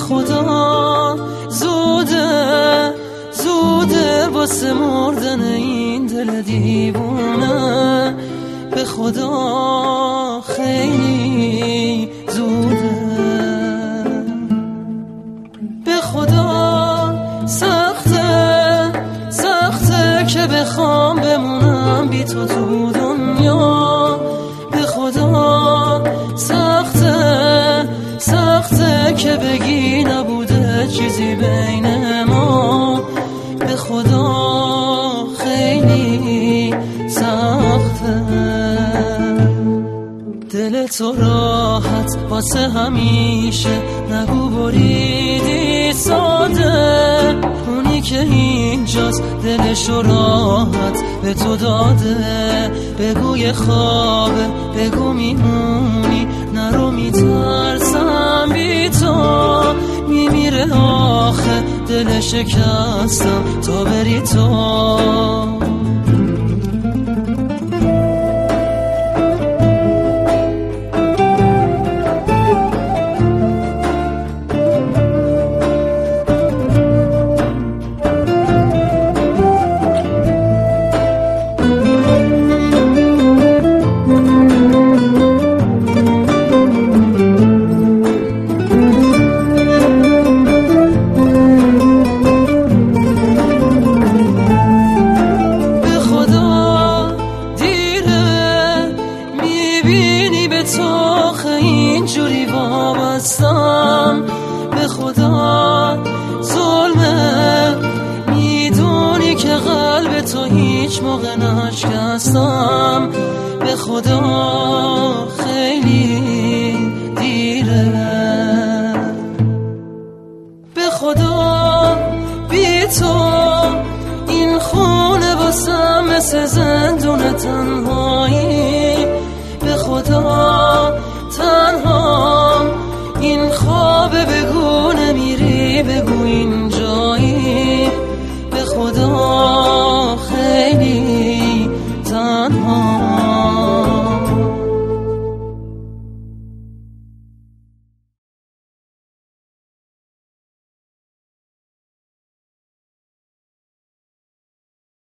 خدا زوده زوده واسه مردن این دل دیوونه، به خدا خیلی زوده، به خدا سخته سخته که بخوام بمونم بی تو تو دنیا، به خدا سخته سخته که بگی نبوده چیزی بین ما، به خدا خیلی سخته. دل تو راحت واسه همیشه نگو بریدی ساده، اونی که اینجاست دلشو راحت به تو داده، بگو یه خوابه بگو میمونی نرو میترسم بی تو، میمیره آخه دل شکستم تا بری تو. اینجوری وابستم به خدا ظلمه، میدونی که قلب تو هیچ موقع نشکستم، به خدا خیلی دیره، به خدا بی تو این خونه واسم مثل زندون تنهایی، به خدا تنهام این خوابه بگو نمیری بگو اینجایی، به خدا خیلی تنها.